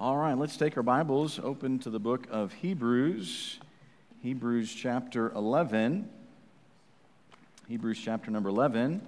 All right, let's take our Bibles open to the book of Hebrews, Hebrews chapter 11. Hebrews chapter number 11.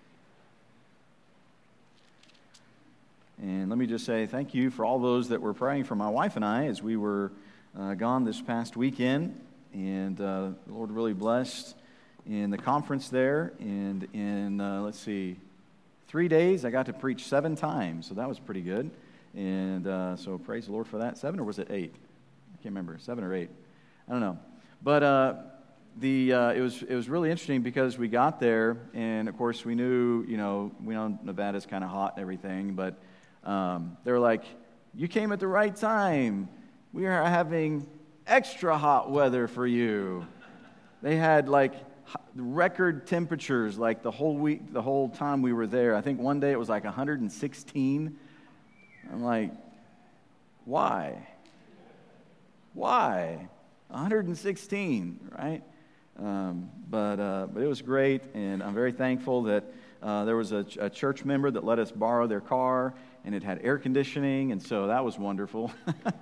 And let me just say thank you for all those that were praying for my wife and I as we were gone this past weekend. And the Lord really blessed in the conference there. And in, 3 days I got to preach 7 times, so that was pretty good. And so praise the Lord for that. 7 or was it 8? I can't remember. 7 or 8. I don't know. But it was really interesting because we got there, and of course we know Nevada's kind of hot and everything, but they were like, "You came at the right time. We are having extra hot weather for you." They had like record temperatures like the whole week, the whole time we were there. I think one day it was like 116. I'm like, why? 116, right? But it was great, and I'm very thankful that there was a church member that let us borrow their car, and it had air conditioning, and so that was wonderful.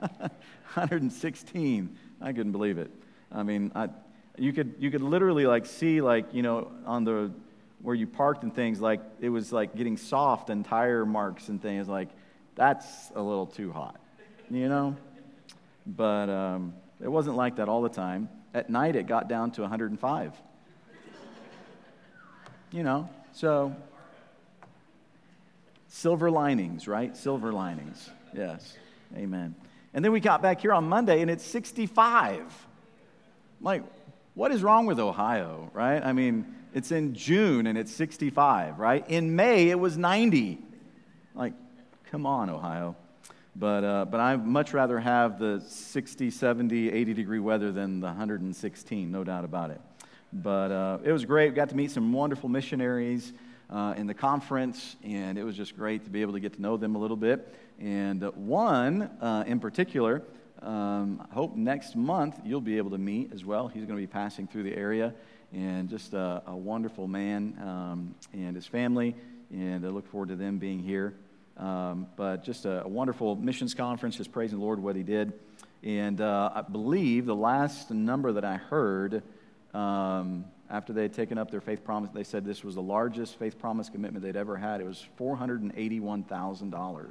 116, I couldn't believe it. I mean, you could literally like see on the where you parked and things, like it was like getting soft and tire marks and things like. That's a little too hot, But it wasn't like that all the time. At night, it got down to 105. So silver linings, right? Silver linings. Yes, amen. And then we got back here on Monday, and it's 65. Like, what is wrong with Ohio, right? I mean, it's in June, and it's 65, right? In May, it was 90. Like, come on, Ohio. But I'd much rather have the 60, 70, 80-degree weather than the 116, no doubt about it. But it was great. We got to meet some wonderful missionaries in the conference, and it was just great to be able to get to know them a little bit. And one in particular, I hope next month you'll be able to meet as well. He's going to be passing through the area, and just a wonderful man and his family, and I look forward to them being here. But just a wonderful missions conference, just praising the Lord what he did. And I believe the last number that I heard after they had taken up their faith promise, they said this was the largest faith promise commitment they'd ever had. It was $481,000.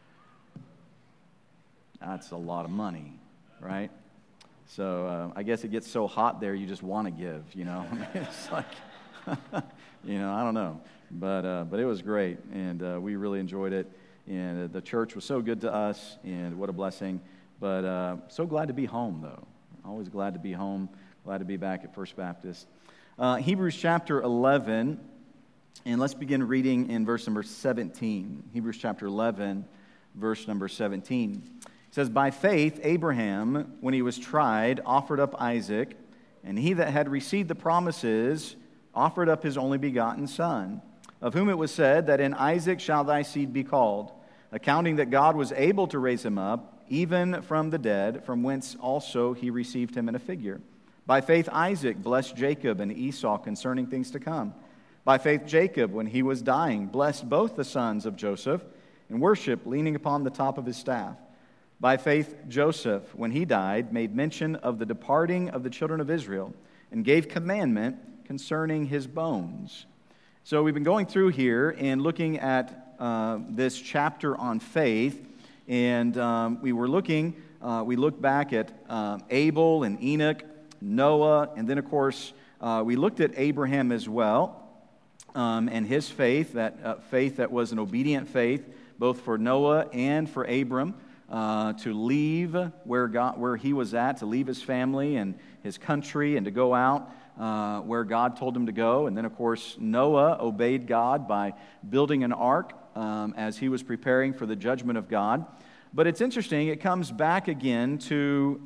That's a lot of money, right? So I guess it gets so hot there you just want to give, It's like, I don't know. But it was great, and we really enjoyed it. And the church was so good to us, and what a blessing. But so glad to be home, though. Always glad to be home. Glad to be back at First Baptist. Hebrews chapter 11, and let's begin reading in verse number 17. Hebrews chapter 11, verse number 17. It says, "By faith Abraham, when he was tried, offered up Isaac, and he that had received the promises offered up his only begotten son, of whom it was said that in Isaac shall thy seed be called, accounting that God was able to raise him up, even from the dead, from whence also he received him in a figure. By faith Isaac blessed Jacob and Esau concerning things to come. By faith Jacob, when he was dying, blessed both the sons of Joseph, and worshiped, leaning upon the top of his staff. By faith Joseph, when he died, made mention of the departing of the children of Israel, and gave commandment concerning his bones." So we've been going through here and looking at this chapter on faith, and we looked back at Abel and Enoch, Noah, and then of course we looked at Abraham as well, and his faith, faith that was an obedient faith, both for Noah and for Abram, to leave where he was at, to leave his family and his country, and to go out where God told him to go. And then, of course, Noah obeyed God by building an ark as he was preparing for the judgment of God. But it's interesting, it comes back again to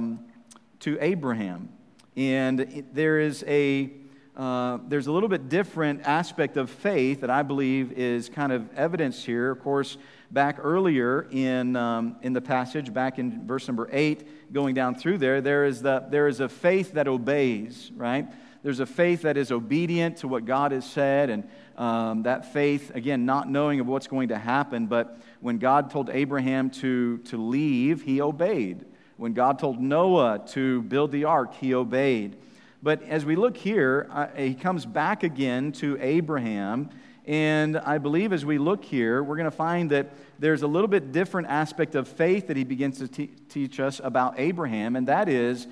Abraham. And there's a little bit different aspect of faith that I believe is kind of evidenced here. Of course, back earlier in the passage, back in verse number 8, going down through there is a faith that obeys, right? there's a faith that is obedient to what God has said, and that faith, again, not knowing of what's going to happen, but when God told Abraham to leave, he obeyed. When God told Noah to build the ark, he obeyed. But as we look here, he comes back again to Abraham, and I believe as we look here, we're going to find that there's a little bit different aspect of faith that he begins to teach us about Abraham, and that is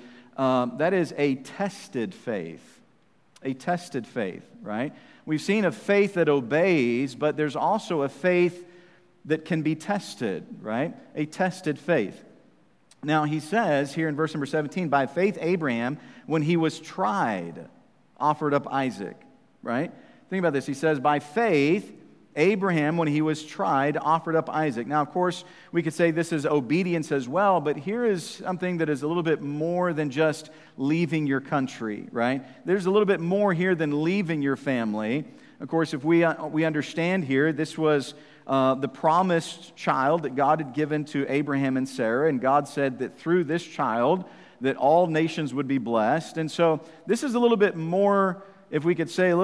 a tested faith. A tested faith, right? We've seen a faith that obeys, but there's also a faith that can be tested, right? A tested faith. Now, he says here in verse number 17, by faith Abraham, when he was tried, offered up Isaac, right? Think about this. He says, by faith Abraham, when he was tried, offered up Isaac. Now, of course, we could say this is obedience as well, but here is something that is a little bit more than just leaving your country, right? There's a little bit more here than leaving your family. Of course, if we understand here, this was the promised child that God had given to Abraham and Sarah, and God said that through this child that all nations would be blessed. And so this is a little bit more, if we could say, a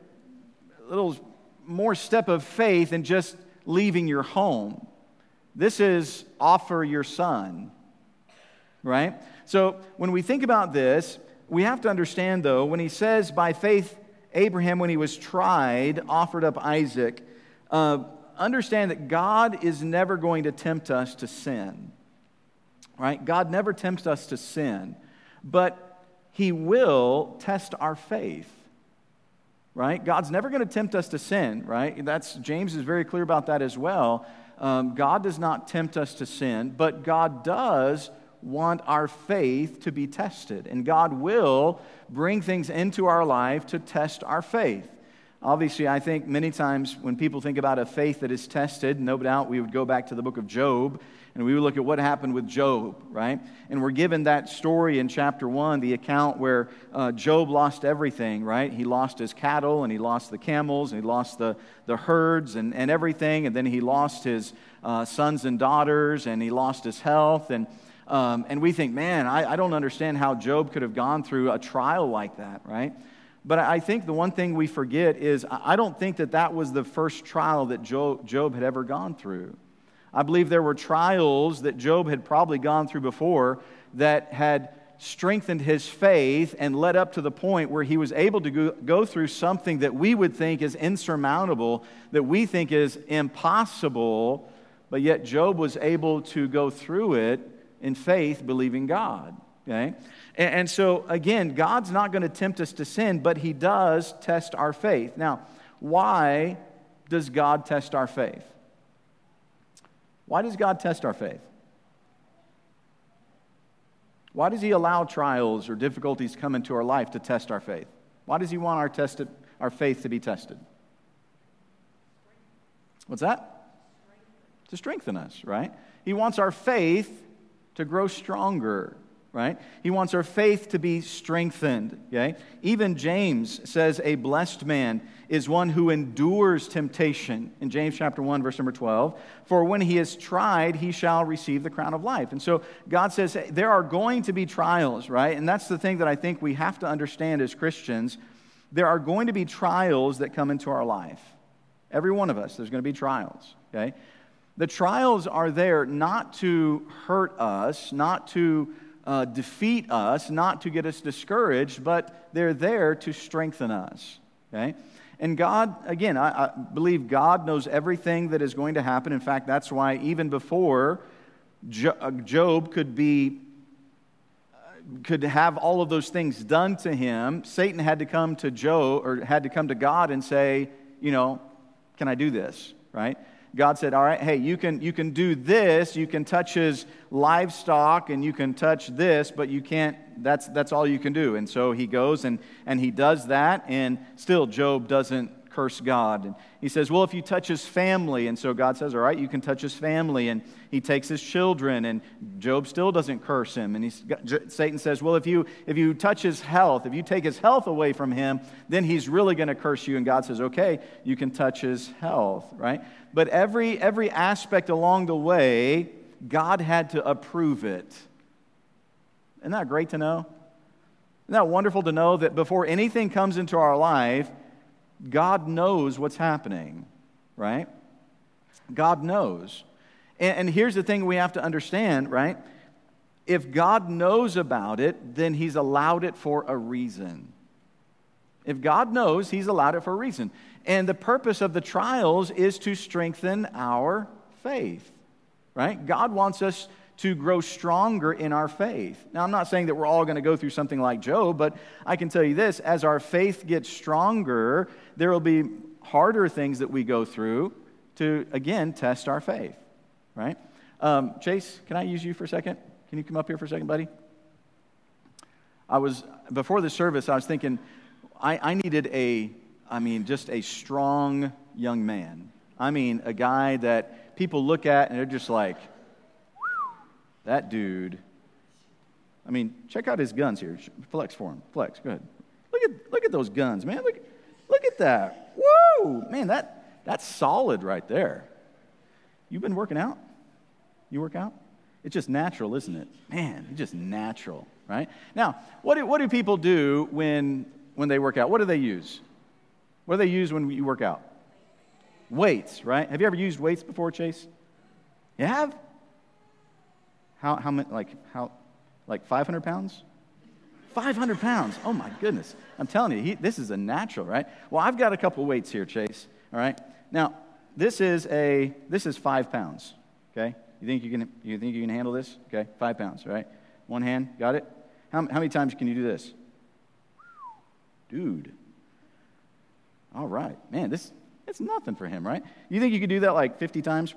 little more step of faith than just leaving your home. This is offer your son, right? So when we think about this, we have to understand, though, when he says by faith Abraham, when he was tried, offered up Isaac, understand that God is never going to tempt us to sin, right? God never tempts us to sin, but he will test our faith, right? God's never going to tempt us to sin, right? James is very clear about that as well. God does not tempt us to sin, but God does want our faith to be tested, and God will bring things into our life to test our faith. Obviously, I think many times when people think about a faith that is tested, no doubt we would go back to the book of Job, and we would look at what happened with Job, right? And we're given that story in chapter 1, the account where Job lost everything, right? He lost his cattle, and he lost the camels, and he lost the herds and everything, and then he lost his sons and daughters, and he lost his health, and we think, man, I don't understand how Job could have gone through a trial like that, right? But I think the one thing we forget is I don't think that was the first trial that Job had ever gone through. I believe there were trials that Job had probably gone through before that had strengthened his faith and led up to the point where he was able to go through something that we would think is insurmountable, that we think is impossible, but yet Job was able to go through it in faith, believing God. Okay? And so, again, God's not going to tempt us to sin, but he does test our faith. Now, why does God test our faith? Why does God test our faith? Why does he allow trials or difficulties come into our life to test our faith? Why does he want our faith to be tested? What's that? To strengthen us, right? He wants our faith to grow stronger, right? He wants our faith to be strengthened, okay? Even James says a blessed man is one who endures temptation. In James chapter 1, verse number 12, for when he is tried, he shall receive the crown of life. And so God says there are going to be trials, right? And that's the thing that I think we have to understand as Christians. There are going to be trials that come into our life. Every one of us, there's going to be trials, okay? The trials are there not to hurt us, not to defeat us, not to get us discouraged, but they're there to strengthen us, okay? And God, again, I believe God knows everything that is going to happen. In fact, that's why even before Job could have all of those things done to him, Satan had to come to Job, or had to come to God and say, can I do this, right? God said, all right, hey, you can do this, you can touch his livestock, and you can touch this, but you can't, that's all you can do. And so he goes and he does that, and still Job doesn't curse God. And he says, well, if you touch his family, and so God says, all right, you can touch his family, and he takes his children, and Job still doesn't curse him. And Satan says, well, if you touch his health, if you take his health away from him, then he's really going to curse you. And God says, okay, you can touch his health, right? But every aspect along the way, God had to approve it. Isn't that great to know? Isn't that wonderful to know that before anything comes into our life, God knows what's happening, right? God knows. And here's the thing we have to understand, right? If God knows about it, then He's allowed it for a reason. If God knows, He's allowed it for a reason. And the purpose of the trials is to strengthen our faith, right? God wants us to grow stronger in our faith. Now, I'm not saying that we're all going to go through something like Job, but I can tell you this, as our faith gets stronger, there will be harder things that we go through to, again, test our faith, right? Chase, can I use you for a second? Can you come up here for a second, buddy? Before the service, I was thinking, I needed just a strong young man. I mean, a guy that people look at and they're just like, that dude. I mean, check out his guns here. Flex for him. Flex. Go ahead. Look at those guns, man. Look at that. Whoa, man. That's solid right there. You've been working out? You work out? It's just natural, isn't it? Man, it's just natural, right? Now, what do people do when they work out? What do they use? What do they use when you work out? Weights, right? Have you ever used weights before, Chase? You have? How many, like 500 pounds? 500 pounds. Oh, my goodness. I'm telling you, this is a natural, right? Well, I've got a couple weights here, Chase, all right? Now, this is 5 pounds, okay? You think you can handle this? Okay, 5 pounds, right? One hand, got it? How many times can you do this? Dude. All right. Man, it's nothing for him, right? You think you could do that like 50 times?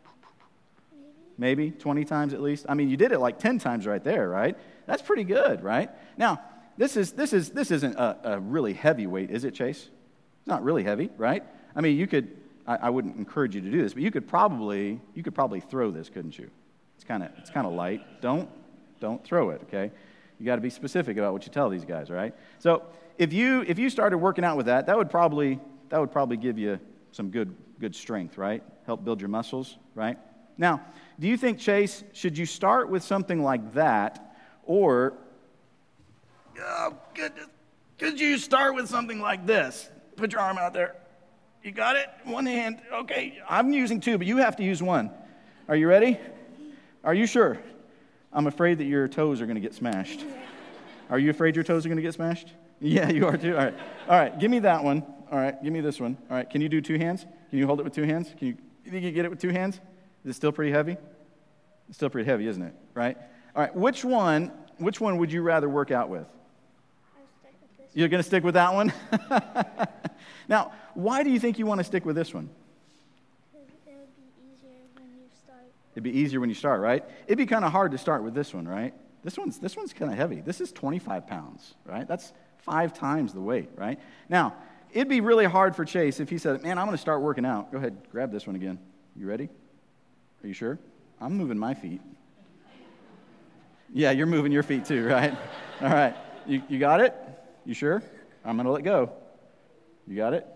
Maybe 20 times at least. I mean, you did it like 10 times right there, right? That's pretty good, right? Now, this isn't a really heavy weight, is it, Chase? It's not really heavy, right? I mean, you could. I wouldn't encourage you to do this, but you could probably throw this, couldn't you? It's kind of light. Don't throw it, okay? You got to be specific about what you tell these guys, right? So if you started working out with that would probably give you some good strength, right? Help build your muscles, right? Now, do you think, Chase, should you start with something like that, or oh goodness, could you start with something like this? Put your arm out there. You got it? One hand. Okay, I'm using two, but you have to use one. Are you ready? Are you sure? I'm afraid that your toes are going to get smashed. Are you afraid your toes are going to get smashed? Yeah, you are too. All right, give me that one. All right, give me this one. All right, can you do two hands? Can you hold it with two hands? You think you can get it with two hands? Is it still pretty heavy? It's still pretty heavy, isn't it? Right? All right, which one would you rather work out with? You're going to stick with that one? Now, why do you think you want to stick with this one? Because it would be easier when you start. It'd be easier when you start, right? It'd be kind of hard to start with this one, right? This one's kind of heavy. This is 25 pounds, right? That's 5 times the weight, right? Now, it'd be really hard for Chase if he said, man, I'm going to start working out. Go ahead, grab this one again. You ready? Are you sure? I'm moving my feet. Yeah, you're moving your feet too, right? All right. You got it? You sure? I'm going to let go. You got it?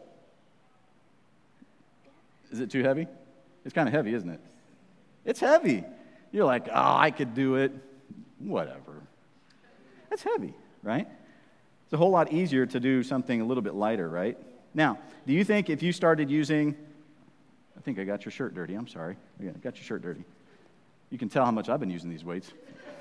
Is it too heavy? It's kind of heavy, isn't it? It's heavy. You're like, oh, I could do it. Whatever. That's heavy, right? It's a whole lot easier to do something a little bit lighter, right? Now, do you think if you started using, I think I got your shirt dirty. I'm sorry. I got your shirt dirty. You can tell how much I've been using these weights.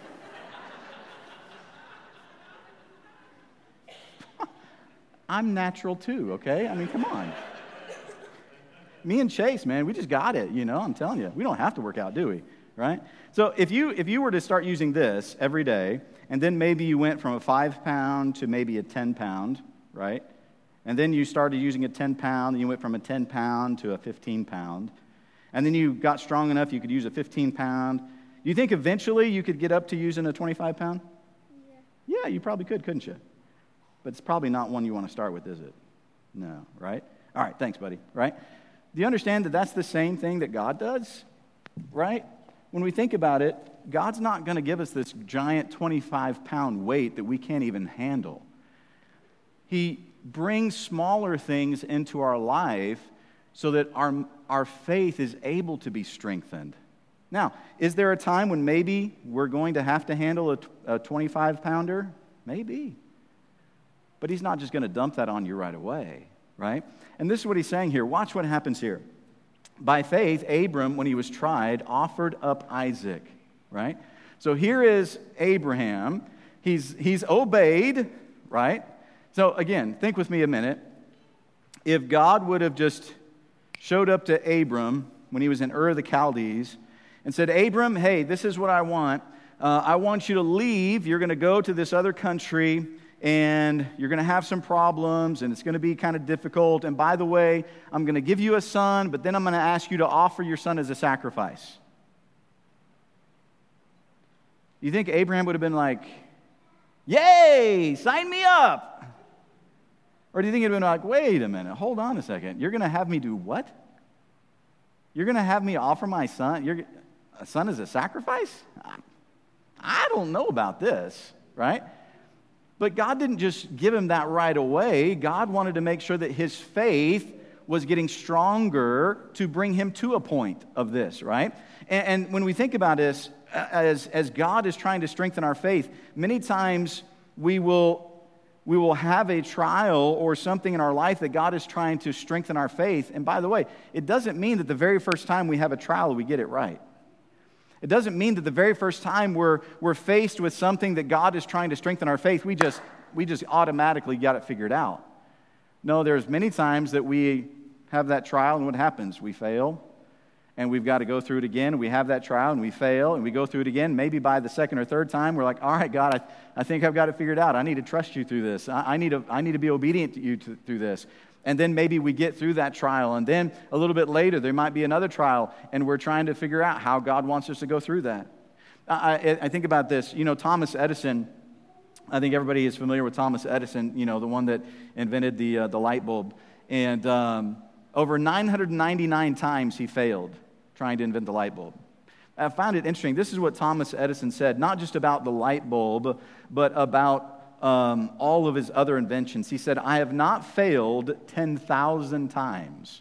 I'm natural too, okay? I mean, come on. Me and Chase, man, we just got it, I'm telling you. We don't have to work out, do we? Right? So if you were to start using this every day, and then maybe you went from a 5-pound to maybe a 10-pound, right? And then you started using a 10-pound, and you went from a 10-pound to a 15-pound. And then you got strong enough you could use a 15-pound. Do you think eventually you could get up to using a 25-pound? Yeah, you probably could, couldn't you? But it's probably not one you want to start with, is it? No, right? All right, thanks, buddy, right? Do you understand that that's the same thing that God does, right? When we think about it, God's not going to give us this giant 25-pound weight that we can't even handle. He brings smaller things into our life so that our faith is able to be strengthened. Now, is there a time when maybe we're going to have to handle a 25-pounder? Maybe. but he's not just going to dump that on you right away, right? And this is what he's saying here. Watch what happens here. By faith, Abram, when he was tried, offered up Isaac, right? So here is Abraham. He's obeyed, right? So again, think with me a minute. If God would have just showed up to Abram when he was in Ur of the Chaldees and said, Abram, hey, this is what I want. I want you to leave. You're going to go to this other country, and you're going to have some problems, and it's going to be kind of difficult. And by the way, I'm going to give you a son, but then I'm going to ask you to offer your son as a sacrifice. You think Abraham would have been like, yay, sign me up? Or do you think he'd have been like, wait a minute, hold on a second. You're going to have me do what? You're going to have me offer my son? A son as a sacrifice? I don't know about this, right? But God didn't just give him that right away. God wanted to make sure that his faith was getting stronger to bring him to a point of this, right? And when we think about this, as God is trying to strengthen our faith, many times we will have a trial or something in our life that God is trying to strengthen our faith. And by the way, it doesn't mean that the very first time we have a trial, we get it right. It doesn't mean that the very first time we're faced with something that God is trying to strengthen our faith, we just automatically got it figured out. No, there's many times that we have that trial, and what happens? We fail, and we've got to go through it again. We have that trial, and we fail, and we go through it again. Maybe by the second or third time, we're like, all right, God, I think I've got it figured out. I need to trust you through this. I need to be obedient to you through this. And then maybe we get through that trial, and then a little bit later, there might be another trial, and we're trying to figure out how God wants us to go through that. I think about this. You know, Thomas Edison, I think everybody is familiar with Thomas Edison, you know, the one that invented the light bulb. And over 999 times he failed trying to invent the light bulb. I found it interesting. This is what Thomas Edison said, not just about the light bulb, but about all of his other inventions. He said, I have not failed 10,000 times.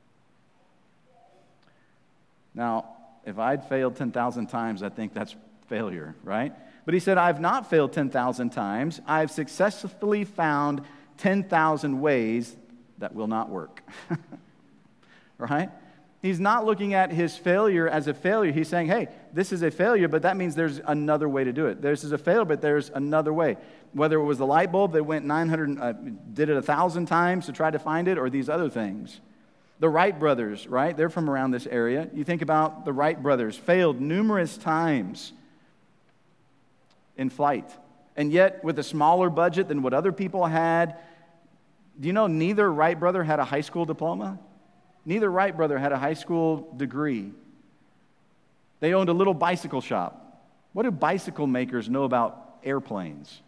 Now, if I'd failed 10,000 times, I think that's failure, right? But he said, I've not failed 10,000 times. I've successfully found 10,000 ways that will not work. Right? He's not looking at his failure as a failure. He's saying, hey, this is a failure, but that means there's another way to do it. This is a failure, but there's another way. Whether it was the light bulb that went did it 1,000 times to try to find it, or these other things. The Wright brothers, right? They're from around this area. You think about the Wright brothers, failed numerous times in flight. And yet, with a smaller budget than what other people had, do you know neither Wright brother had a high school diploma? Neither Wright brother had a high school degree. They owned a little bicycle shop. What do bicycle makers know about airplanes?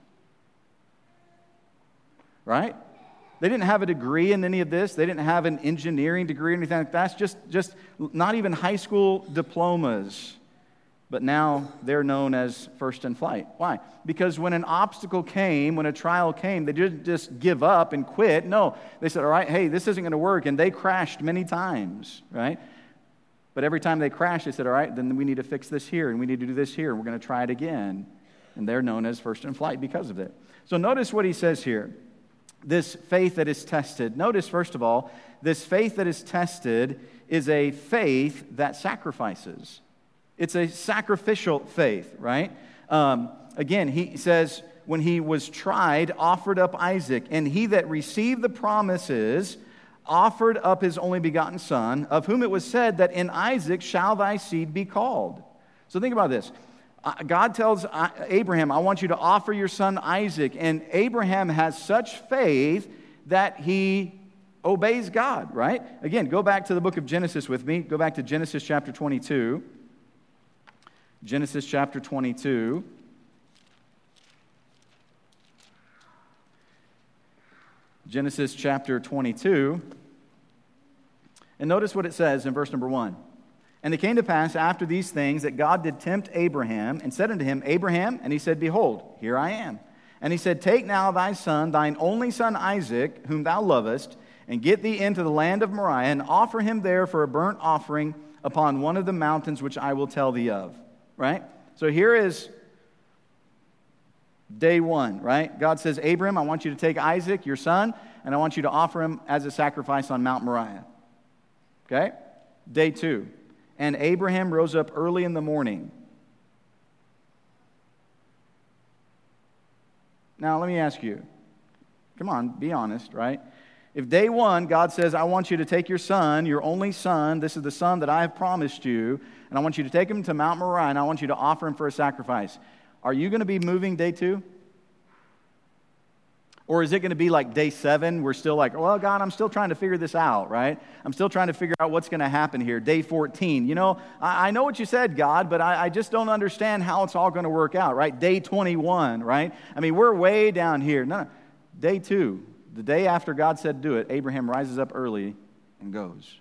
Right? They didn't have a degree in any of this. They didn't have an engineering degree or anything like that. Just not even high school diplomas. But now they're known as first in flight. Why? Because when an obstacle came, when a trial came, they didn't just give up and quit. No, they said, all right, hey, this isn't going to work. And they crashed many times, right? But every time they crashed, they said, all right, then we need to fix this here, and we need to do this here. We're going to try it again. And they're known as first in flight because of it. So notice what he says here. This faith that is tested. Notice, first of all, this faith that is tested is a faith that sacrifices. It's a sacrificial faith, right? Again, he says, when he was tried, offered up Isaac, and he that received the promises offered up his only begotten son, of whom it was said that in Isaac shall thy seed be called. So think about this. God tells Abraham, I want you to offer your son Isaac. And Abraham has such faith that he obeys God, right? Again, go back to the book of Genesis with me. Go back to Genesis chapter 22. Genesis chapter 22. Genesis chapter 22. And notice what it says in verse number 1. And it came to pass after these things that God did tempt Abraham and said unto him, Abraham, and he said, Behold, here I am. And he said, Take now thy son, thine only son Isaac, whom thou lovest, and get thee into the land of Moriah, and offer him there for a burnt offering upon one of the mountains which I will tell thee of. Right? So here is Day one, right? God says, Abram, I want you to take Isaac, your son, and I want you to offer him as a sacrifice on Mount Moriah. Okay? Day two. And Abraham rose up early in the morning. Now, let me ask you. Come on, be honest, right? If day one, God says, I want you to take your son, your only son, this is the son that I have promised you, and I want you to take him to Mount Moriah, and I want you to offer him for a sacrifice. Are you going to be moving day two? Or is it going to be like day 7? We're still like, well, God, I'm still trying to figure this out, right? I'm still trying to figure out what's going to happen here. Day 14, I know what you said, God, but I just don't understand how it's all going to work out, right? Day 21, right? I mean, we're way down here. No. Day 2, the day after God said do it, Abraham rises up early and goes.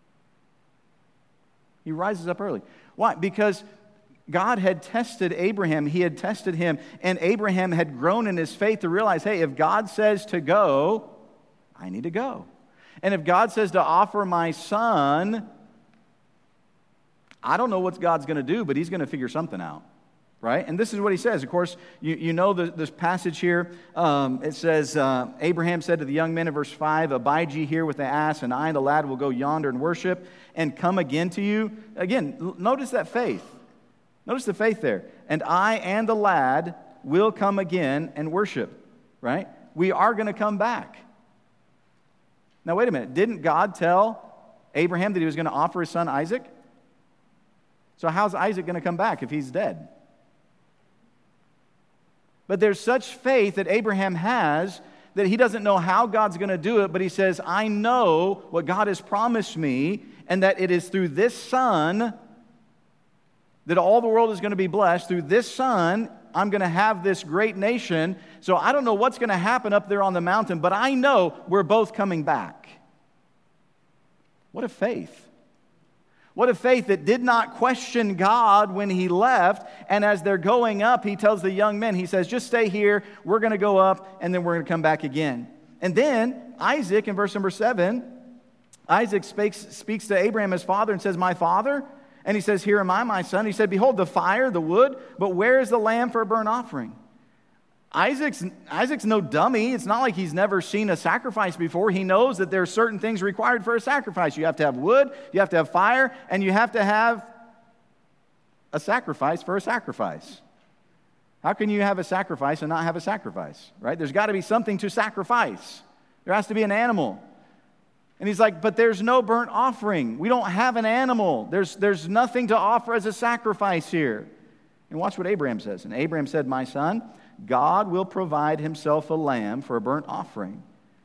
He rises up early. Why? Because God had tested Abraham. He had tested him. And Abraham had grown in his faith to realize, hey, if God says to go, I need to go. And if God says to offer my son, I don't know what God's going to do, but he's going to figure something out. Right? And this is what he says. Of course, you know this passage here. It says, Abraham said to the young men in verse 5, abide ye here with the ass, and I and the lad will go yonder and worship, and come again to you. Again, notice that faith. Notice the faith there. And I and the lad will come again and worship. Right? We are going to come back. Now, wait a minute. Didn't God tell Abraham that he was going to offer his son Isaac? So how's Isaac going to come back if he's dead? But there's such faith that Abraham has that he doesn't know how God's going to do it, but he says, I know what God has promised me, and that it is through this son that all the world is going to be blessed. Through this son, I'm going to have this great nation. So I don't know what's going to happen up there on the mountain, but I know we're both coming back. What a faith. What a faith that did not question God when he left. And as they're going up, he tells the young men, he says, just stay here. We're going to go up, and then we're going to come back again. And then Isaac, in verse number 7, Isaac speaks to Abraham, his father, and says, my father? And he says, here am I, my son. He said, behold, the fire, the wood, but where is the lamb for a burnt offering? Isaac's no dummy. It's not like he's never seen a sacrifice before. He knows that there are certain things required for a sacrifice. You have to have wood, you have to have fire, and you have to have a sacrifice for a sacrifice. How can you have a sacrifice and not have a sacrifice, right? There's got to be something to sacrifice. There has to be an animal. And he's like, but there's no burnt offering. We don't have an animal. There's nothing to offer as a sacrifice here. And watch what Abraham says. And Abraham said, my son, God will provide himself a lamb for a burnt offering.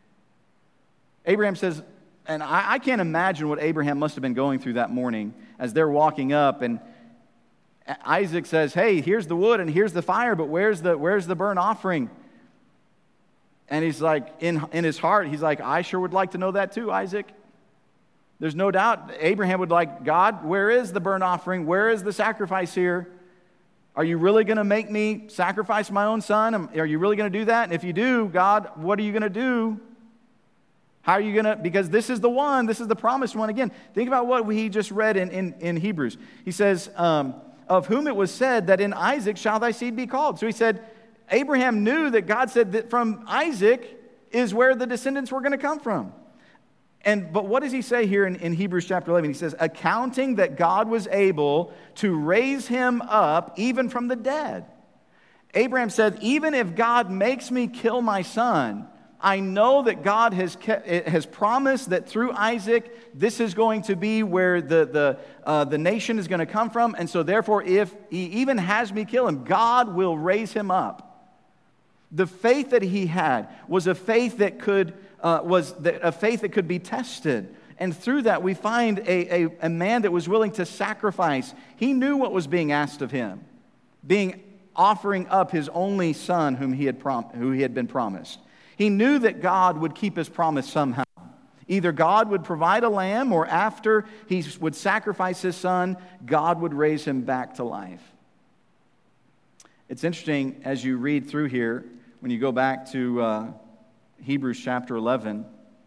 Abraham says, and I can't imagine what Abraham must have been going through that morning as they're walking up, and Isaac says, hey, here's the wood and here's the fire, but where's the burnt offering? And he's like, in his heart, he's like, I sure would like to know that too, Isaac. There's no doubt Abraham would like, God, where is the burnt offering? Where is the sacrifice here? Are you really going to make me sacrifice my own son? Are you really going to do that? And if you do, God, what are you going to do? How are you going to, because this is the one, this is the promised one. Again, think about what he just read in Hebrews. He says, of whom it was said that in Isaac shall thy seed be called. So he said, Abraham knew that God said that from Isaac is where the descendants were going to come from. But what does he say here in Hebrews chapter 11? He says, accounting that God was able to raise him up even from the dead. Abraham said, even if God makes me kill my son, I know that God has promised that through Isaac, this is going to be where the nation is going to come from. And so therefore, if he even has me kill him, God will raise him up. The faith that he had was a faith that could be tested. And through that, we find a man that was willing to sacrifice. He knew what was being asked of him, offering up his only son who he had been promised. He knew that God would keep his promise somehow. Either God would provide a lamb, or after he would sacrifice his son, God would raise him back to life. It's interesting as you read through here, when you go back to Hebrews chapter 11,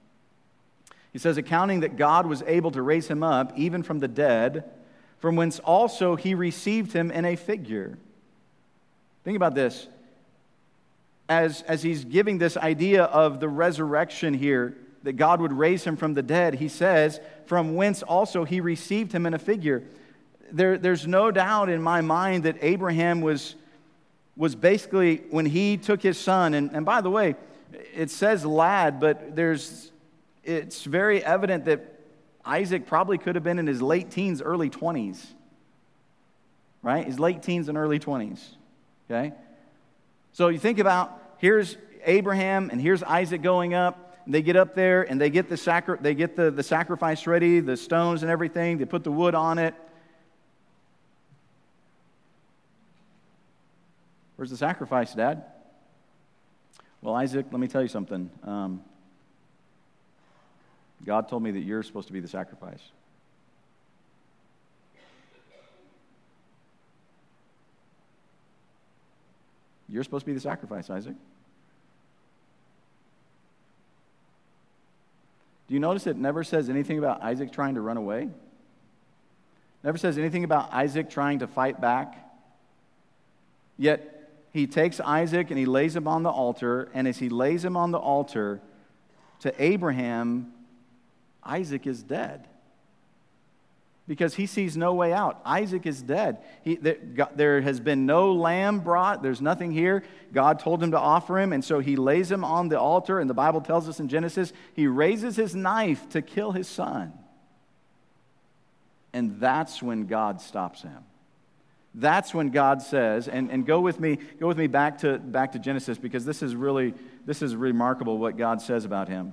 he says, accounting that God was able to raise him up, even from the dead, from whence also he received him in a figure. Think about this. as he's giving this idea of the resurrection here, that God would raise him from the dead, he says, from whence also he received him in a figure. There's no doubt in my mind that Abraham was basically, when he took his son, and by the way, it says lad, but it's very evident that Isaac probably could have been in his late teens, early 20s. Right? His late teens and early 20s. Okay? So you think about, here's Abraham and here's Isaac going up. They get up there and they get the sacrifice ready, the stones and everything. They put the wood on it. Where's the sacrifice, Dad? Well, Isaac, let me tell you something. God told me that you're supposed to be the sacrifice. You're supposed to be the sacrifice, Isaac. Do you notice it never says anything about Isaac trying to run away? Never says anything about Isaac trying to fight back. Yet, he takes Isaac and he lays him on the altar, and as he lays him on the altar, to Abraham, Isaac is dead. Because he sees no way out. Isaac is dead. There has been no lamb brought. There's nothing here. God told him to offer him, and so he lays him on the altar, and the Bible tells us in Genesis, he raises his knife to kill his son. And that's when God stops him. That's when God says, and go with me back to Genesis, because this is remarkable what God says about him.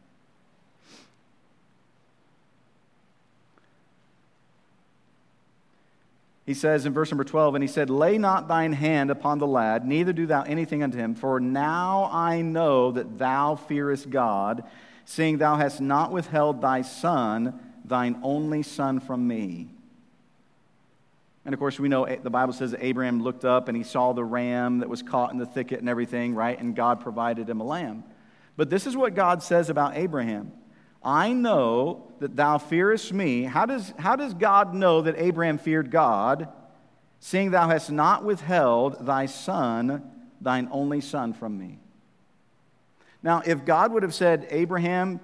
He says in verse number 12, and he said, lay not thine hand upon the lad, neither do thou anything unto him, for now I know that thou fearest God, seeing thou hast not withheld thy son, thine only son, from me. And of course, we know the Bible says that Abraham looked up and he saw the ram that was caught in the thicket and everything, right? And God provided him a lamb. But this is what God says about Abraham. I know that thou fearest me. How does God know that Abraham feared God, seeing thou hast not withheld thy son, thine only son, from me? Now, if God would have said, Abraham,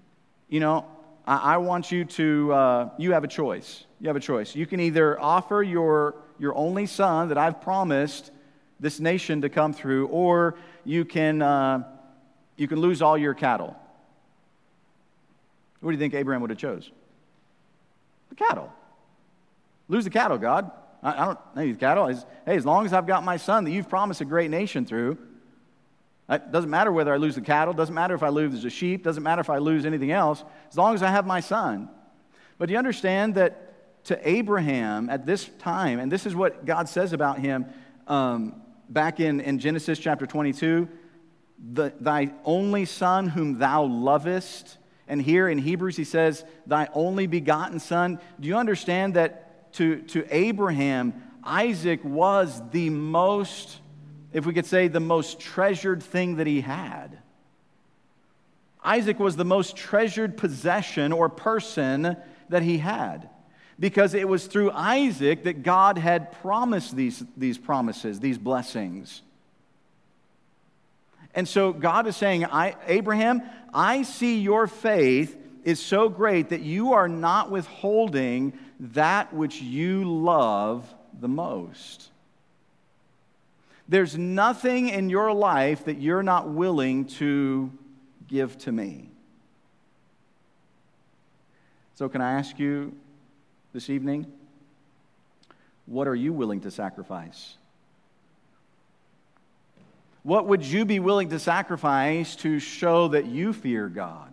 I want you to, you have a choice. You have a choice. You can either offer your only son that I've promised this nation to come through, or you can lose all your cattle. What do you think Abraham would have chose? The cattle. Lose the cattle, God. I don't need the cattle. Hey, as long as I've got my son that you've promised a great nation through, it doesn't matter whether I lose the cattle, doesn't matter if I lose the sheep, doesn't matter if I lose anything else, as long as I have my son. But you understand that to Abraham at this time, and this is what God says about him back in Genesis chapter 22, thy only son whom thou lovest, and here in Hebrews he says, thy only begotten son. Do you understand that to Abraham, Isaac was the most, if we could say, the most treasured thing that he had? Isaac was the most treasured possession or person that he had, because it was through Isaac that God had promised these promises, these blessings. And so God is saying, Abraham, I see your faith is so great that you are not withholding that which you love the most. There's nothing in your life that you're not willing to give to me. So can I ask you this evening, what are you willing to sacrifice? What would you be willing to sacrifice to show that you fear God?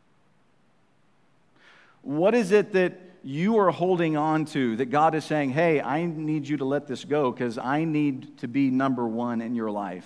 What is it that you are holding on to that God is saying, hey, I need you to let this go because I need to be number one in your life.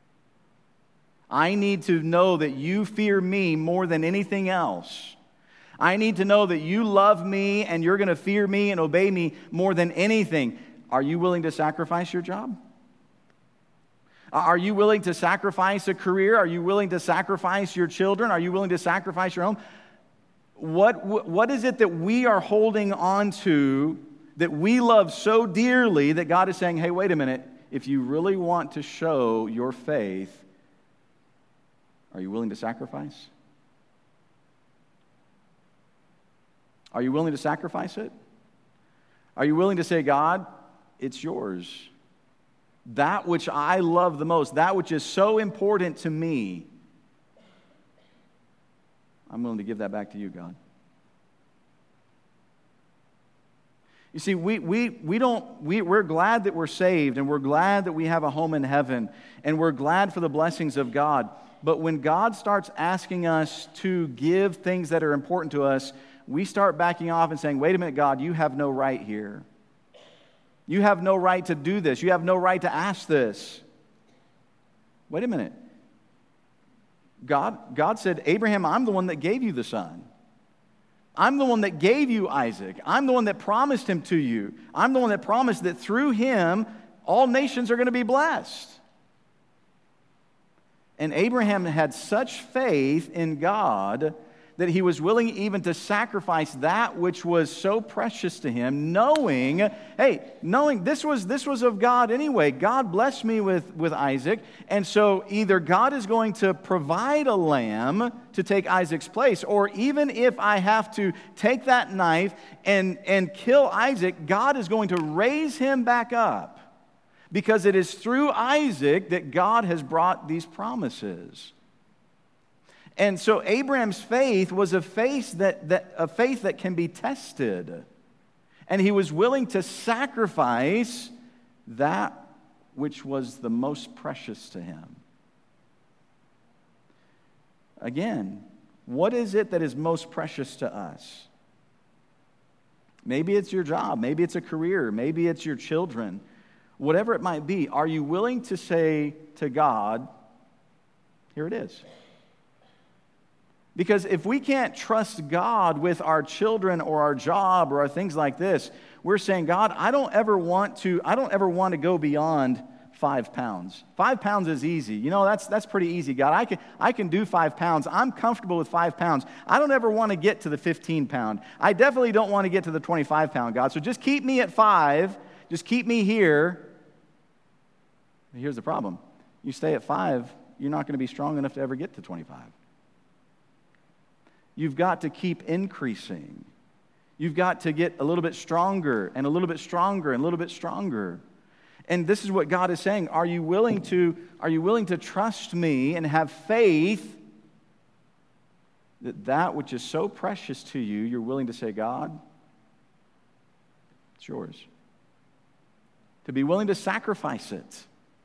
I need to know that you fear me more than anything else. I need to know that you love me and you're going to fear me and obey me more than anything. Are you willing to sacrifice your job? Are you willing to sacrifice a career? Are you willing to sacrifice your children? Are you willing to sacrifice your home? What is it that we are holding on to that we love so dearly that God is saying, hey, wait a minute. If you really want to show your faith, Are you willing to sacrifice? Are you willing to sacrifice it? Are you willing to say, God, it's yours? That which I love the most, that which is so important to me, I'm willing to give that back to you, God. You see, we're glad that we're saved, and we're glad that we have a home in heaven, and we're glad for the blessings of God. But when God starts asking us to give things that are important to us, we start backing off and saying, wait a minute, God, you have no right here. You have no right to do this. You have no right to ask this. Wait a minute. God said, Abraham, I'm the one that gave you the son. I'm the one that gave you Isaac. I'm the one that promised him to you. I'm the one that promised that through him, all nations are going to be blessed. And Abraham had such faith in God that he was willing even to sacrifice that which was so precious to him, knowing this was of God anyway. God blessed me with Isaac, and so either God is going to provide a lamb to take Isaac's place, or even if I have to take that knife and kill Isaac, God is going to raise him back up, because it is through Isaac that God has brought these promises. And so Abraham's faith was a faith that can be tested. And he was willing to sacrifice that which was the most precious to him. Again, what is it that is most precious to us? Maybe it's your job, maybe it's a career, maybe it's your children. Whatever it might be, are you willing to say to God, here it is? Because if we can't trust God with our children or our job or our things like this, we're saying, God, I don't ever want to go beyond 5 pounds. 5 pounds is easy. You know, that's pretty easy, God. I can do 5 pounds. I'm comfortable with 5 pounds. I don't ever want to get to the 15 pound. I definitely don't want to get to the 25 pound, God. So just keep me at 5. Just keep me here. But here's the problem. You stay at 5, you're not going to be strong enough to ever get to 25. You've got to keep increasing. You've got to get a little bit stronger and a little bit stronger and a little bit stronger. And this is what God is saying. Are you willing to trust me and have faith that which is so precious to you, you're willing to say, God, it's yours. To be willing to sacrifice it.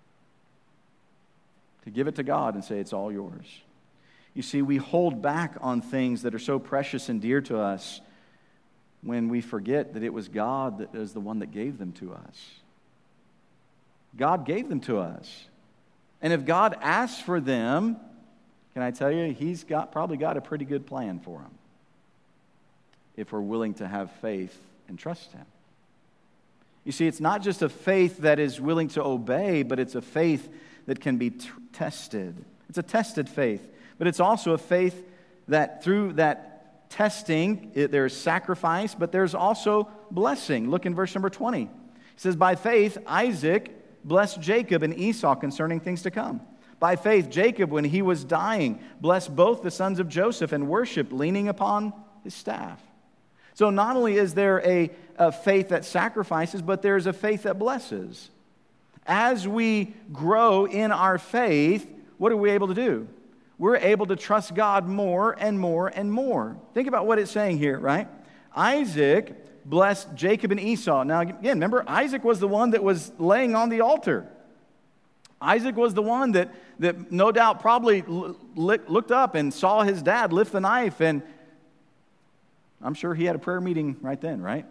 To give it to God and say, it's all yours. You see, we hold back on things that are so precious and dear to us when we forget that it was God that is the one that gave them to us. God gave them to us. And if God asks for them, can I tell you, He's probably got a pretty good plan for them, if we're willing to have faith and trust Him. You see, it's not just a faith that is willing to obey, but it's a faith that can be tested. It's a tested faith. But it's also a faith that through that testing, there's sacrifice, but there's also blessing. Look in verse number 20. It says, by faith, Isaac blessed Jacob and Esau concerning things to come. By faith, Jacob, when he was dying, blessed both the sons of Joseph and worshiped, leaning upon his staff. So not only is there a faith that sacrifices, but there's a faith that blesses. As we grow in our faith, what are we able to do? We're able to trust God more and more and more. Think about what it's saying here, right? Isaac blessed Jacob and Esau. Now, again, remember, Isaac was the one that was laying on the altar. Isaac was the one that no doubt probably looked up and saw his dad lift the knife, and I'm sure he had a prayer meeting right then, right?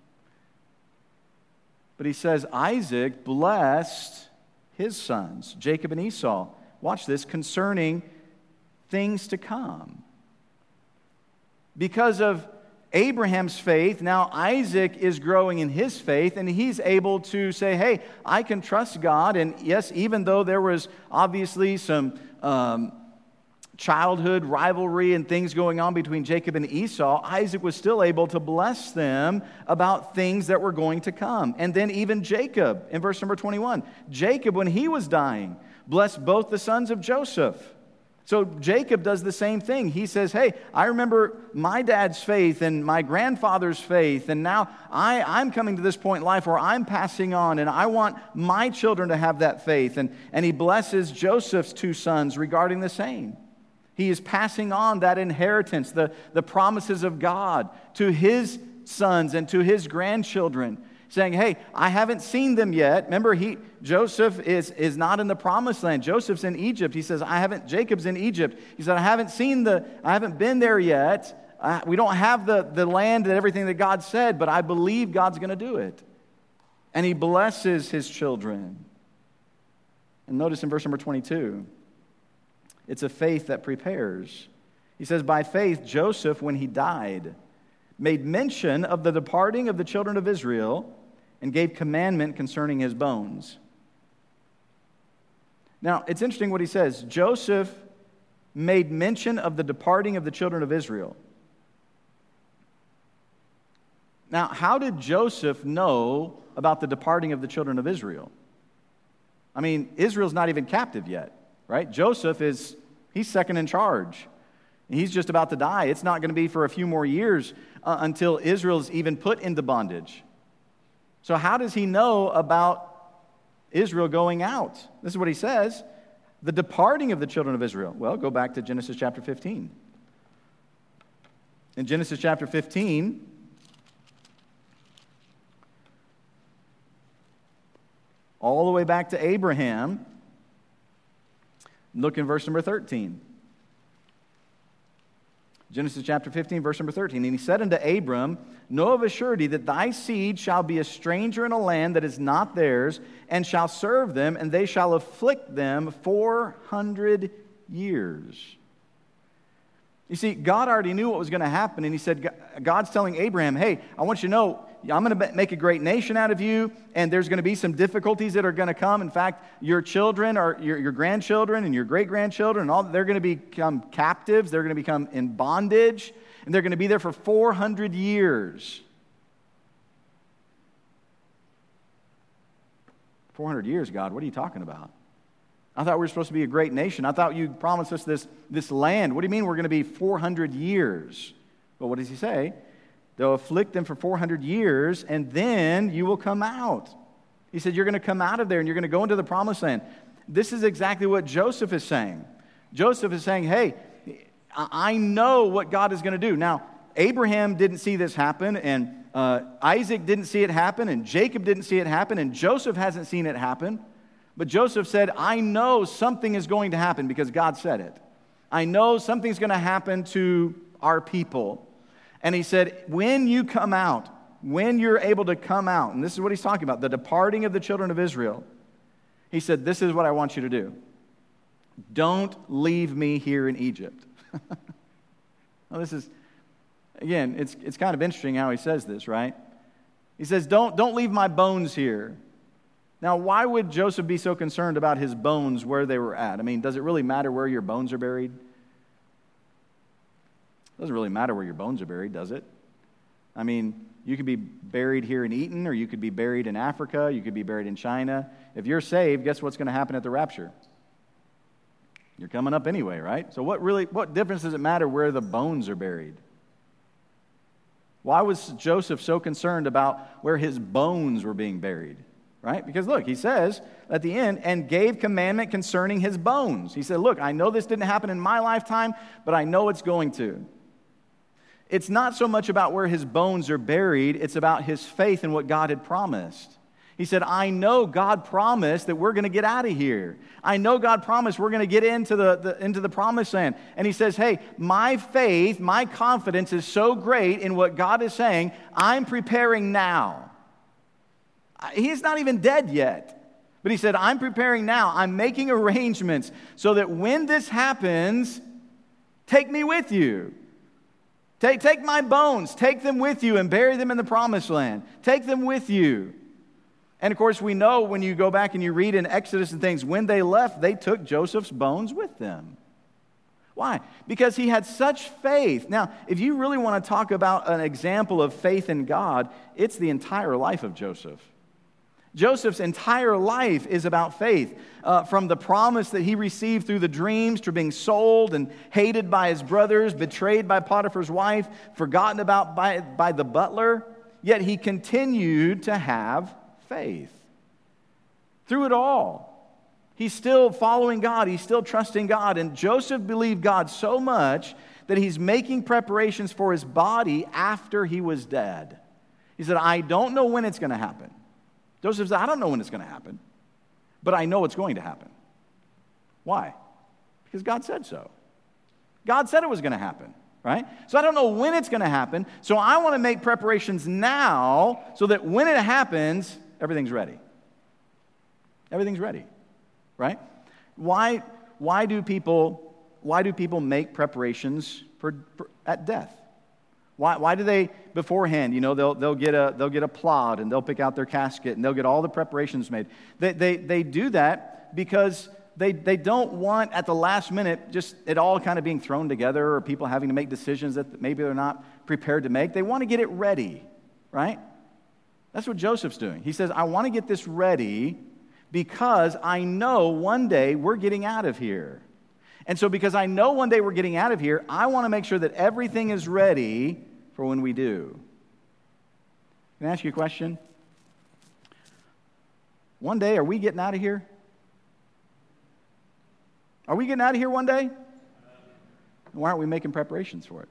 But he says Isaac blessed his sons, Jacob and Esau. Watch this, concerning things to come. Because of Abraham's faith, now Isaac is growing in his faith, and he's able to say, hey, I can trust God. And yes, even though there was obviously some childhood rivalry and things going on between Jacob and Esau, Isaac was still able to bless them about things that were going to come. And then even Jacob, in verse number 21, Jacob, when he was dying, blessed both the sons of Joseph. So Jacob does the same thing. He says, hey, I remember my dad's faith and my grandfather's faith, and now I'm coming to this point in life where I'm passing on, and I want my children to have that faith. And he blesses Joseph's 2 sons regarding the same. He is passing on that inheritance, the promises of God to his sons and to his grandchildren, saying, hey, I haven't seen them yet. Remember, Joseph is not in the promised land. Joseph's in Egypt. He says, Jacob's in Egypt. He said, I haven't been there yet. We don't have the land and everything that God said, but I believe God's going to do it. And he blesses his children. And notice in verse number 22, it's a faith that prepares. He says, by faith, Joseph, when he died, made mention of the departing of the children of Israel and gave commandment concerning his bones. Now, it's interesting what he says. Joseph made mention of the departing of the children of Israel. Now, how did Joseph know about the departing of the children of Israel? I mean, Israel's not even captive yet, right? Joseph he's second in charge. He's just about to die. It's not going to be for a few more years until Israel's even put into bondage. So how does he know about Israel going out? This is what he says. The departing of the children of Israel. Well, go back to Genesis chapter 15. In Genesis chapter 15, all the way back to Abraham, look in verse number 13. Genesis chapter 15, verse number 13. And he said unto Abram, know of a surety that thy seed shall be a stranger in a land that is not theirs, and shall serve them, and they shall afflict them 400 years. You see, God already knew what was going to happen, and he said, God's telling Abraham, hey, I want you to know, I'm going to make a great nation out of you, and there's going to be some difficulties that are going to come. In fact, your children, or your grandchildren and your great-grandchildren, and all, they're going to become captives. They're going to become in bondage, and they're going to be there for 400 years. 400 years, God, what are you talking about? I thought we were supposed to be a great nation. I thought you promised us this land. What do you mean we're going to be 400 years? Well, what does he say? They'll afflict them for 400 years, and then you will come out. He said, you're going to come out of there, and you're going to go into the promised land. This is exactly what Joseph is saying. Joseph is saying, hey, I know what God is going to do. Now, Abraham didn't see this happen, and Isaac didn't see it happen, and Jacob didn't see it happen, and Joseph hasn't seen it happen. But Joseph said, I know something is going to happen because God said it. I know something's going to happen to our people. And he said, when you come out, when you're able to come out, and this is what he's talking about, the departing of the children of Israel, he said, this is what I want you to do. Don't leave me here in Egypt. Well, this is, again, it's kind of interesting how he says this, right? He says, don't leave my bones here. Now, why would Joseph be so concerned about his bones where they were at? I mean, does it really matter where your bones are buried? It doesn't really matter where your bones are buried, does it? I mean, you could be buried here in Eaton, or you could be buried in Africa, you could be buried in China. If you're saved, guess what's going to happen at the rapture? You're coming up anyway, right? So what difference does it matter where the bones are buried? Why was Joseph so concerned about where his bones were being buried? Right? Because look, he says at the end, and gave commandment concerning his bones. He said, look, I know this didn't happen in my lifetime, but I know it's going to. It's not so much about where his bones are buried, it's about his faith in what God had promised. He said, I know God promised that we're going to get out of here. I know God promised we're going to get into the promised land. And he says, hey, my faith, my confidence is so great in what God is saying, I'm preparing now. He's not even dead yet. But he said, I'm preparing now. I'm making arrangements so that when this happens, take me with you. Take my bones, take them with you and bury them in the promised land. Take them with you. And of course, we know when you go back and you read in Exodus and things, when they left, they took Joseph's bones with them. Why? Because he had such faith. Now, if you really want to talk about an example of faith in God, it's the entire life of Joseph. Joseph's entire life is about faith. From the promise that he received through the dreams to being sold and hated by his brothers, betrayed by Potiphar's wife, forgotten about by the butler, yet he continued to have faith. Through it all, he's still following God. He's still trusting God. And Joseph believed God so much that he's making preparations for his body after he was dead. He said, I don't know when it's going to happen. Joseph said, I don't know when it's going to happen, but I know it's going to happen. Why? Because God said so. God said it was going to happen, right? So I don't know when it's going to happen, so I want to make preparations now so that when it happens, everything's ready. Everything's ready, right? Why do people make preparations for at death? Why do they beforehand? They'll get a plot and they'll pick out their casket and they'll get all the preparations made. They do that because they don't want at the last minute just it all kind of being thrown together or people having to make decisions that maybe they're not prepared to make. They want to get it ready, right? That's what Joseph's doing. He says, I want to get this ready because I know one day we're getting out of here. And so because I know one day we're getting out of here, I want to make sure that everything is ready for when we do. Can I ask you a question? One day, are we getting out of here? Are we getting out of here one day? Why aren't we making preparations for it?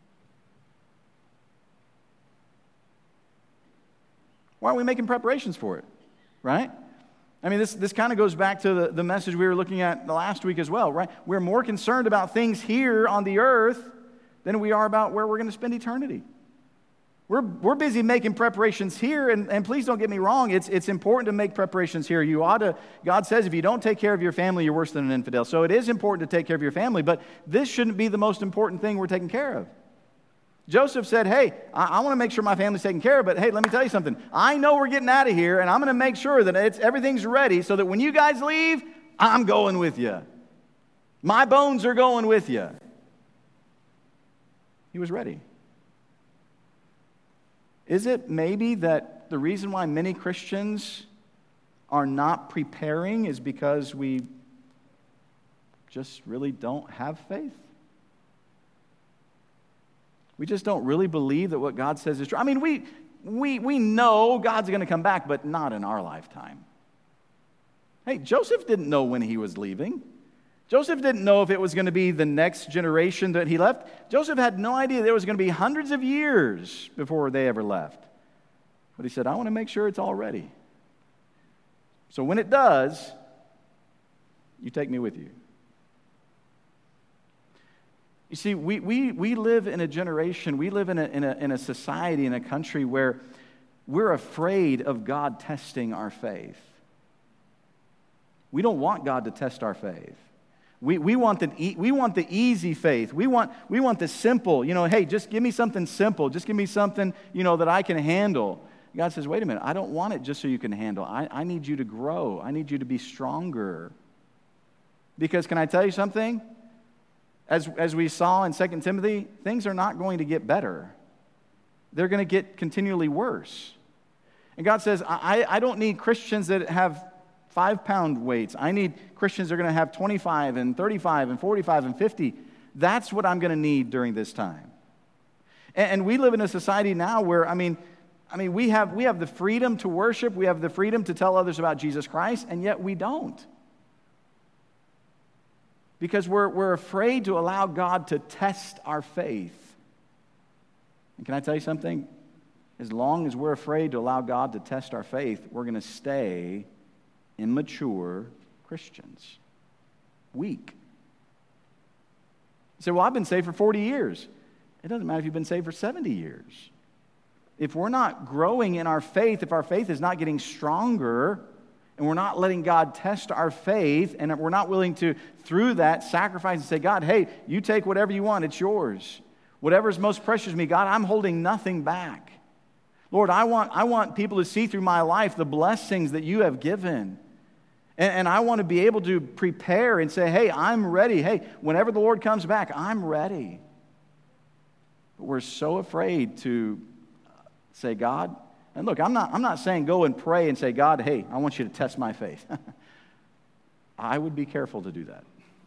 Why aren't we making preparations for it? Right? I mean, this kind of goes back to the message we were looking at the last week as well, right? We're more concerned about things here on the earth than we are about where we're going to spend eternity. We're busy making preparations here, and please don't get me wrong, it's important to make preparations here. God says if you don't take care of your family, you're worse than an infidel. So it is important to take care of your family, but this shouldn't be the most important thing we're taking care of. Joseph said, hey, I want to make sure my family's taken care of, but hey, let me tell you something. I know we're getting out of here, and I'm going to make sure that everything's ready so that when you guys leave, I'm going with you. My bones are going with you. He was ready. Is it maybe that the reason why many Christians are not preparing is because we just really don't have faith? We just don't really believe that what God says is true. I mean, we know God's going to come back, but not in our lifetime. Hey, Joseph didn't know when he was leaving. Joseph didn't know if it was going to be the next generation that he left. Joseph had no idea there was going to be hundreds of years before they ever left. But he said, I want to make sure it's all ready. So when it does, you take me with you. You see, we live in a generation, we live in a society, in a country where we're afraid of God testing our faith. We don't want God to test our faith. We want the easy faith. We want the simple. Hey, just give me something simple. Just give me something, that I can handle. God says, wait a minute. I don't want it just so you can handle. I need you to grow. I need you to be stronger. Because can I tell you something? As we saw in 2 Timothy, things are not going to get better. They're going to get continually worse. And God says, I don't need Christians that have 5-pound weights. I need Christians that are going to have 25 and 35 and 45 and 50. That's what I'm going to need during this time. And we live in a society now where, we have the freedom to worship. We have the freedom to tell others about Jesus Christ, and yet we don't. Because we're afraid to allow God to test our faith. And can I tell you something? As long as we're afraid to allow God to test our faith, we're going to stay immature Christians. Weak. You say, well, I've been saved for 40 years. It doesn't matter if you've been saved for 70 years. If we're not growing in our faith, if our faith is not getting stronger, and we're not letting God test our faith, and we're not willing to, through that, sacrifice and say, God, hey, you take whatever you want, it's yours. Whatever is most precious to me, God, I'm holding nothing back. Lord, I want people to see through my life the blessings that you have given. And I want to be able to prepare and say, hey, I'm ready. Hey, whenever the Lord comes back, I'm ready. But we're so afraid to say, God, And look, I'm not saying go and pray and say, God, hey, I want you to test my faith. I would be careful to do that.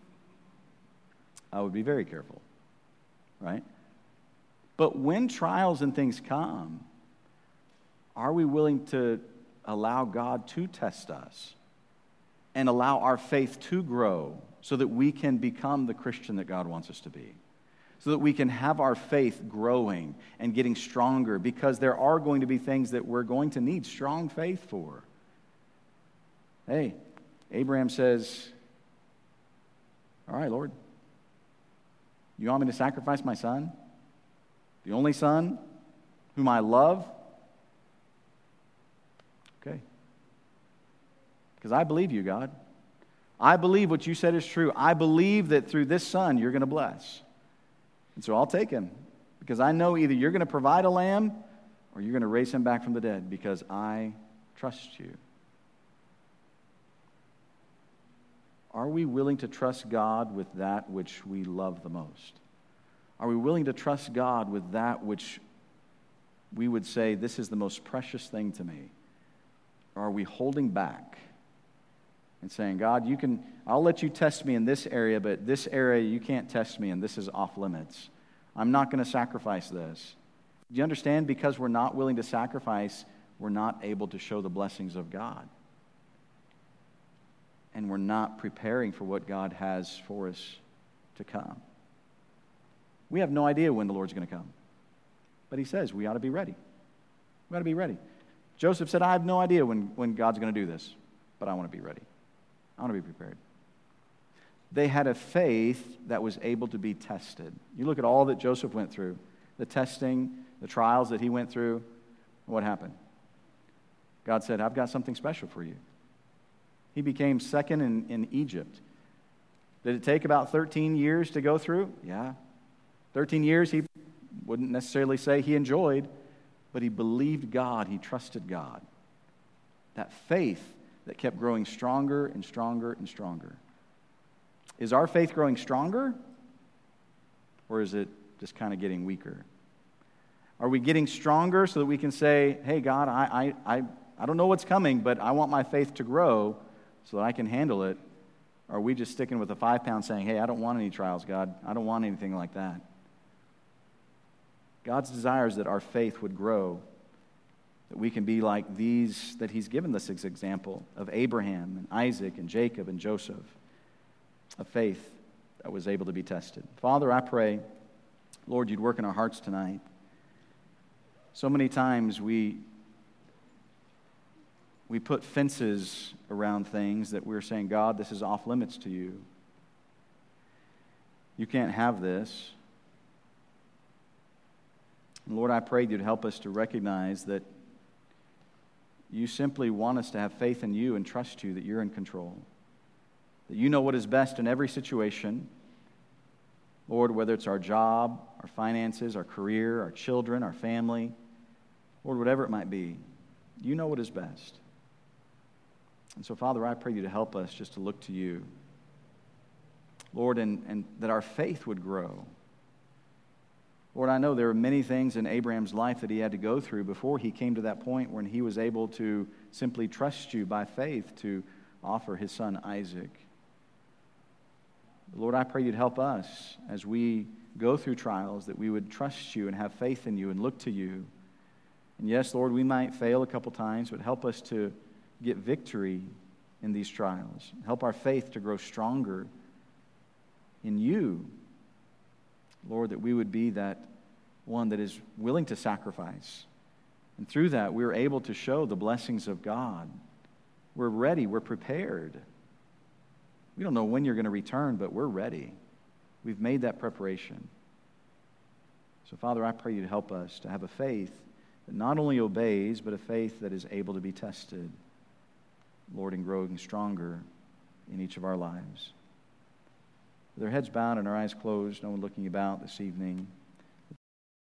I would be very careful, right? But when trials and things come, are we willing to allow God to test us and allow our faith to grow so that we can become the Christian that God wants us to be? So that we can have our faith growing and getting stronger, because there are going to be things that we're going to need strong faith for. Hey, Abraham says, all right, Lord, you want me to sacrifice my son? The only son whom I love? Okay. Because I believe you, God. I believe what you said is true. I believe that through this son you're going to bless. And so I'll take him, because I know either you're going to provide a lamb or you're going to raise him back from the dead, because I trust you. Are we willing to trust God with that which we love the most? Are we willing to trust God with that which we would say, this is the most precious thing to me? Or are we holding back and saying, God, I'll let you test me in this area, but this area you can't test me, and this is off limits. I'm not going to sacrifice this. Do you understand? Because we're not willing to sacrifice, we're not able to show the blessings of God. And we're not preparing for what God has for us to come. We have no idea when the Lord's going to come. But he says we ought to be ready. We ought to be ready. Joseph said, I have no idea when God's going to do this, but I want to be ready. I want to be prepared. They had a faith that was able to be tested. You look at all that Joseph went through, the testing, the trials that he went through. What happened? God said, I've got something special for you. He became second in Egypt. Did it take about 13 years to go through? Yeah. 13 years he wouldn't necessarily say he enjoyed, but he believed God, he trusted God. That faith that kept growing stronger and stronger and stronger. Is our faith growing stronger, or is it just kind of getting weaker? Are we getting stronger so that we can say, hey, God, I don't know what's coming, but I want my faith to grow so that I can handle it? Or are we just sticking with the 5 pound saying, hey, I don't want any trials, God. I don't want anything like that. God's desire is that our faith would grow, that we can be like these that he's given us as example of Abraham and Isaac and Jacob and Joseph, a faith that was able to be tested. Father, I pray, Lord, you'd work in our hearts tonight. So many times we put fences around things that we're saying, God, this is off limits to you. You can't have this. And Lord, I pray you'd help us to recognize that you simply want us to have faith in you and trust you that you're in control. That you know what is best in every situation. Lord, whether it's our job, our finances, our career, our children, our family, Lord, whatever it might be, you know what is best. And so, Father, I pray you to help us just to look to you. Lord, and that our faith would grow. Lord, I know there are many things in Abraham's life that he had to go through before he came to that point when he was able to simply trust you by faith to offer his son Isaac. Lord, I pray you'd help us as we go through trials, that we would trust you and have faith in you and look to you. And yes, Lord, we might fail a couple times, but help us to get victory in these trials. Help our faith to grow stronger in you. Lord, that we would be that one that is willing to sacrifice. And through that, we're able to show the blessings of God. We're ready. We're prepared. We don't know when you're going to return, but we're ready. We've made that preparation. So, Father, I pray you to help us to have a faith that not only obeys, but a faith that is able to be tested, Lord, and growing stronger in each of our lives. With our heads bowed and our eyes closed, no one looking about this evening,